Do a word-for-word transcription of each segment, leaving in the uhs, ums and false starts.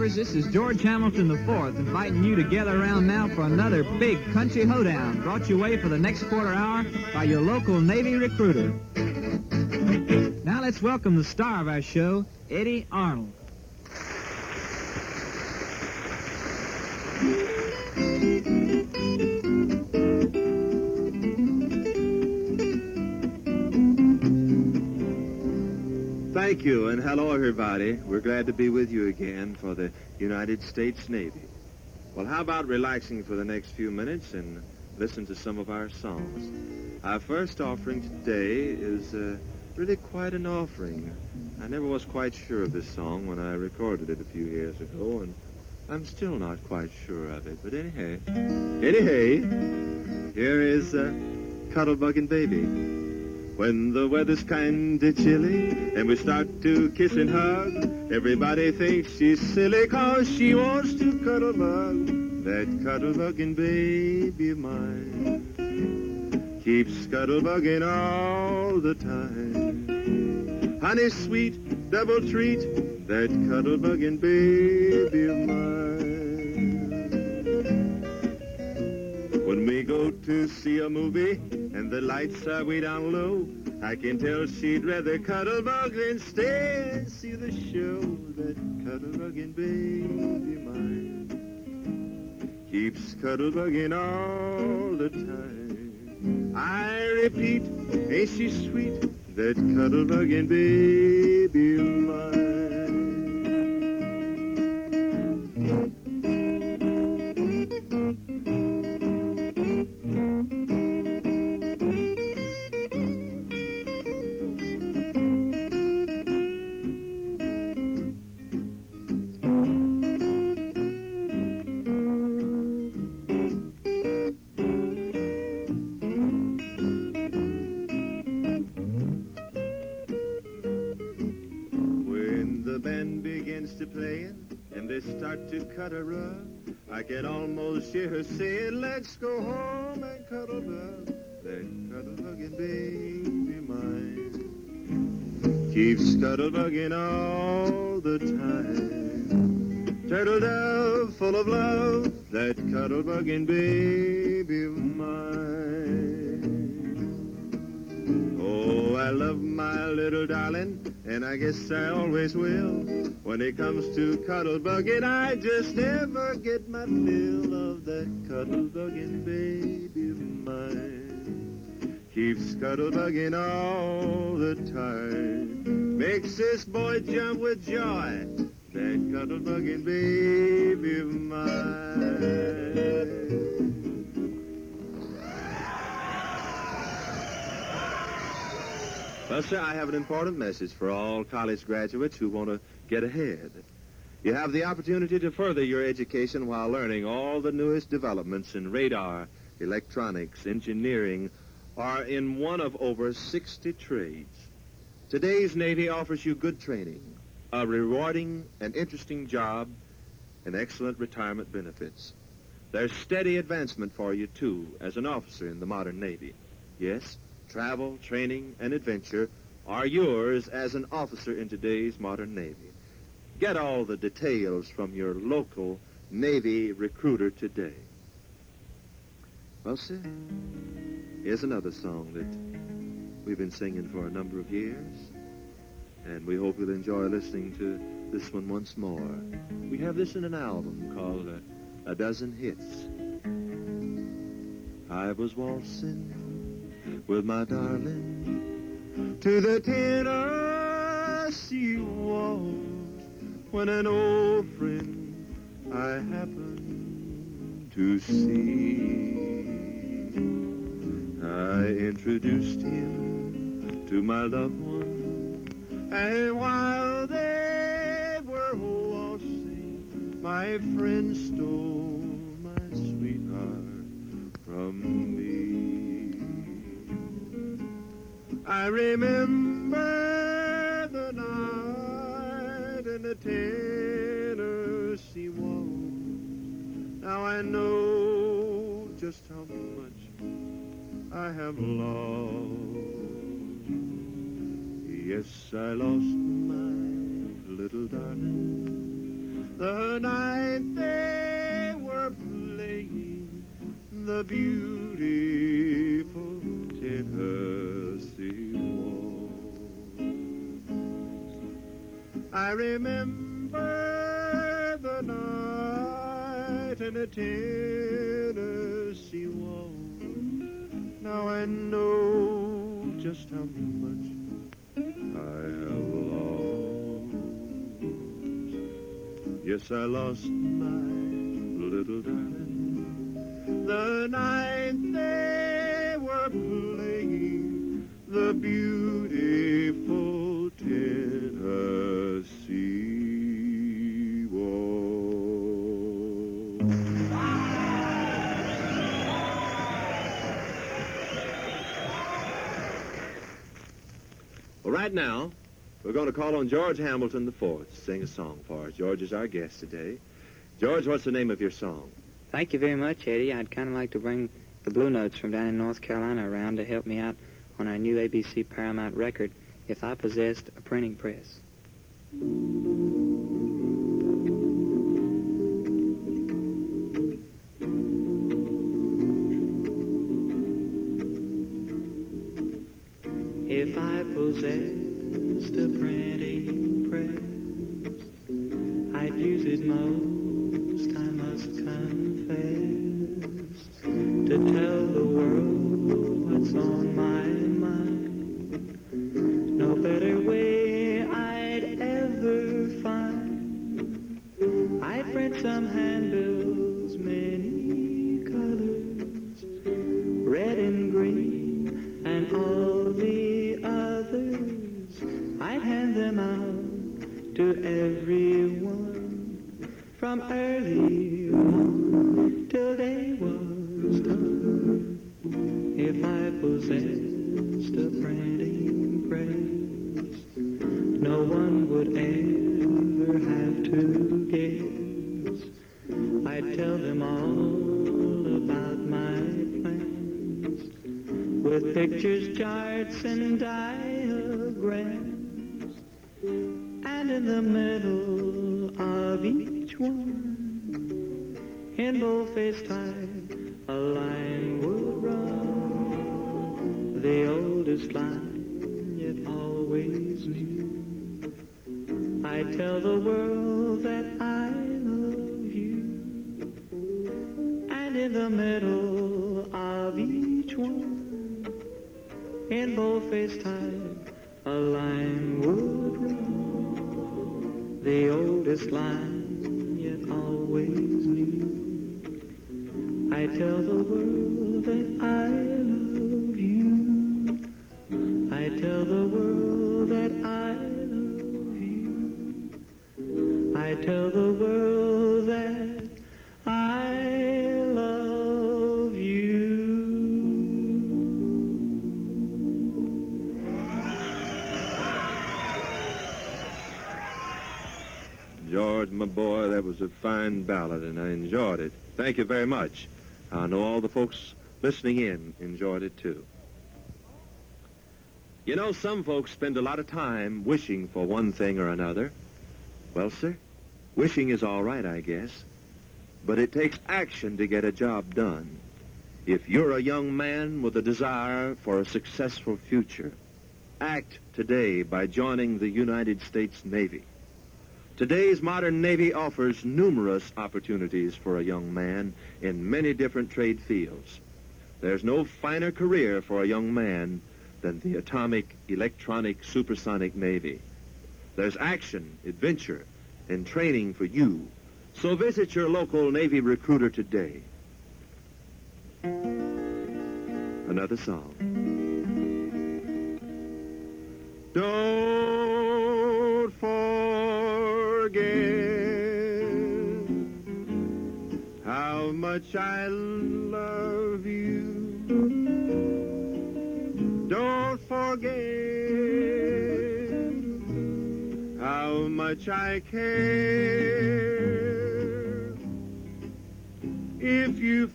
neighbors, this is George Hamilton the fourth, inviting you to gather around now for another big country hoedown, brought your way for the next quarter hour by your local Navy recruiter. Now let's welcome the star of our show, Eddie Arnold. Thank you, and hello, everybody. We're glad to be with you again for the United States Navy. Well, how about relaxing for the next few minutes and listen to some of our songs? Our first offering today is uh, really quite an offering. I never was quite sure of this song when I recorded it a few years ago, and I'm still not quite sure of it. But anyhow, anyhow, here is uh, Cuddlebuggin' Baby. When the weather's kinda chilly and we start to kiss and hug, everybody thinks she's silly 'cause she wants to cuddle bug that cuddle-bugging baby of mine. Keeps cuddle-bugging all the time. Honey sweet, double treat, that cuddle-bugging baby of mine. When we go to see a movie and the lights are way down low, I can tell she'd rather cuddle bug than stay and see the show. That cuddle-bugging baby of mine keeps cuddle-bugging all the time. I repeat, ain't she sweet, that cuddle-bugging baby of mine. Cut a rug, I can almost hear her saying, let's go home and cuddle bug, that cuddle-bugging baby mine. Keeps cuddle-bugging all the time. Turtle dove full of love, that cuddle-bugging baby of mine. Oh, I love my little darling, and I guess I always will. When it comes to cuddle-bugging, I just never get my fill of that cuddle-bugging baby of mine. Keeps cuddle-bugging all the time. Makes this boy jump with joy, that cuddle-bugging baby of mine. Well, sir, I have an important message for all college graduates who want to get ahead. You have the opportunity to further your education while learning all the newest developments in radar, electronics, engineering, or in one of over sixty trades. Today's Navy offers you good training, a rewarding and interesting job, and excellent retirement benefits. There's steady advancement for you, too, as an officer in the modern Navy. Yes, travel, training, and adventure are yours as an officer in today's modern Navy. Get all the details from your local Navy recruiter today. Well, sir, here's another song that we've been singing for a number of years, and we hope you'll enjoy listening to this one once more. We have this in an album called uh, A Dozen Hits. I was waltzing with my darling to the Tennessee Waltz when an old friend I happened to see. I introduced him to my loved one, and while they were waltzing, my friend stole my sweetheart from me. I remember the night in the Tennessee Waltz. Now I know just how much I have lost. Yes, I lost my little darling the night they were playing the beautiful Tennessee waltz. I remember the night in a Tennessee waltz. Now I know just how much I have lost. Yes, I lost my little darling the night they were playing the beautiful Tennessee waltz. Well, right now, we're going to call on George Hamilton the fourth to sing a song for us. George is our guest today. George, what's the name of your song? Thank you very much, Eddie. I'd kind of like to bring the Blue Notes from down in North Carolina around to help me out on our new A B C Paramount record, If I Possessed a Printing Press. If I possessed a printing press, I'd use it most, I must confess, to tell the world what's on my mind. No better way I'd ever find. I'd print some handbills, many colors, red and green, and all the others. I'd hand them out to everyone from early on till day was done. If I possessed a printing press, no one would ever have to guess. I'd tell them all about my plans, with pictures, charts, and diagrams. And in the middle of each one, in boldface type, a line would run, the oldest line yet always new. I tell the world that I love you, and in the middle of each one, in boldface type, a line would run, the oldest line yet always new. I tell the world that I love you. I tell the world that I love you. I tell the world that I love you. George, my boy, that was a fine ballad, and I enjoyed it. Thank you very much. I know all the folks listening in enjoyed it, too. You know, some folks spend a lot of time wishing for one thing or another. Well, sir, wishing is all right, I guess, but it takes action to get a job done. If you're a young man with a desire for a successful future, act today by joining the United States Navy. Today's modern Navy offers numerous opportunities for a young man in many different trade fields. There's no finer career for a young man than the atomic, electronic, supersonic Navy. There's action, adventure, and training for you. So visit your local Navy recruiter today. Another song. Don't forget how much I love you. Don't forget how much I care. If you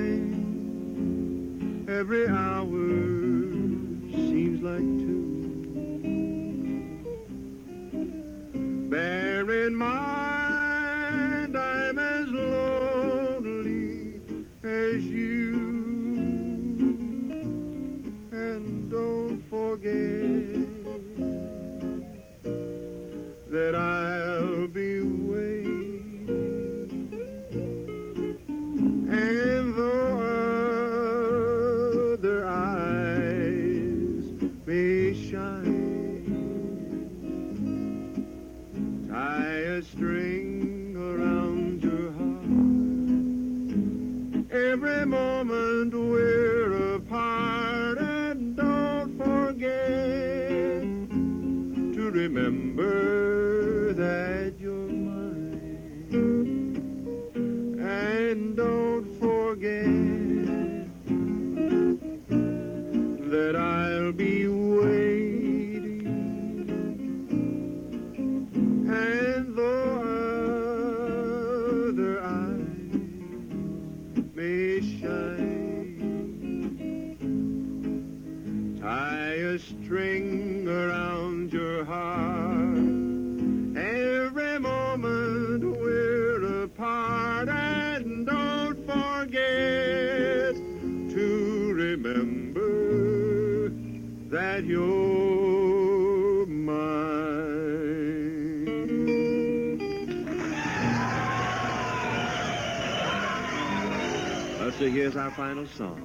find every hour seems like two, bear in mind there's you. And don't forget that I'll be waiting. And though other eyes may shine, tie a string around your heart. Every moment we're apart, and don't forget to remember that you're mine. And don't forget that I'll be waiting. And though other eyes may shine, tie a string around your heart. Every moment we're apart, and don't forget to remember that you're mine. Let's see, here's our final song.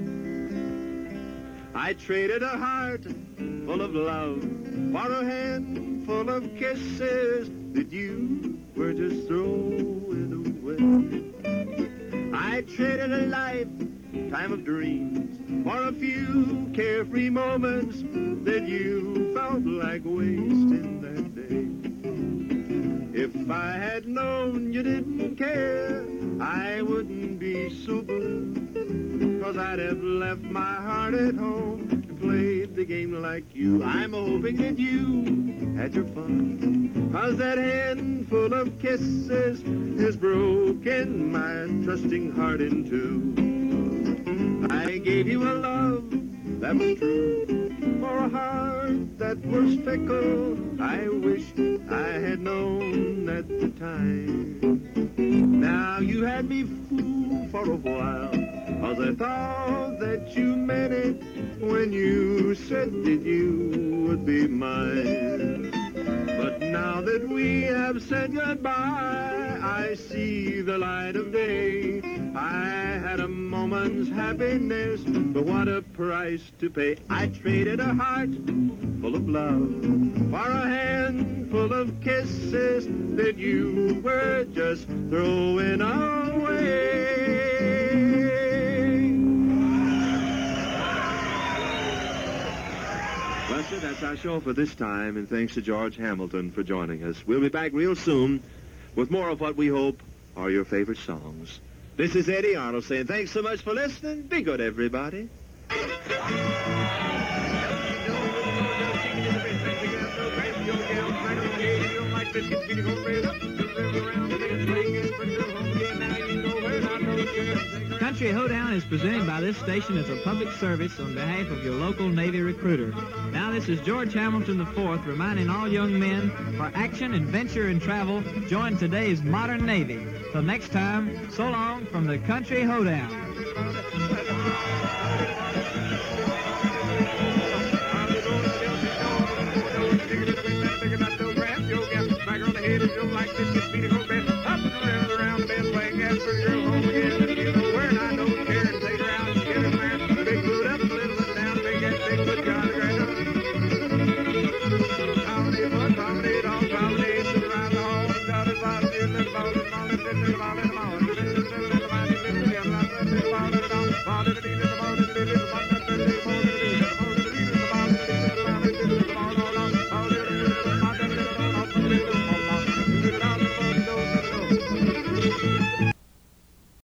I traded a heart full of love for a handful of kisses that you were just throwing away. I traded a lifetime of dreams for a few carefree moments that you felt like wasting that day. If I had known you didn't care, I wouldn't be so blue, 'cause I'd have left my heart at home and played the game like you. I'm hoping that you had your fun, 'cause that handful of kisses has broken my trusting heart in two. I gave you a love that was true for a heart that was fickle. I wish I had known at the time. Now you had me fooled for a while, 'cause I thought that you meant it when you said that you would be mine. But now that we have said goodbye, I see the light of day. I had a moment's happiness, but what a price to pay. I traded a heart full of love for a handful of kisses that you were just throwing away. Lester, that's our show for this time, and thanks to George Hamilton for joining us. We'll be back real soon with more of what we hope are your favorite songs. This is Eddie Arnold saying thanks so much for listening. Be good, everybody. Country Hoedown is presented by this station as a public service on behalf of your local Navy recruiter. Now this is George Hamilton the fourth reminding all young men, for action, adventure, and travel, join today's modern Navy. Till next time, so long from the Country Hoedown.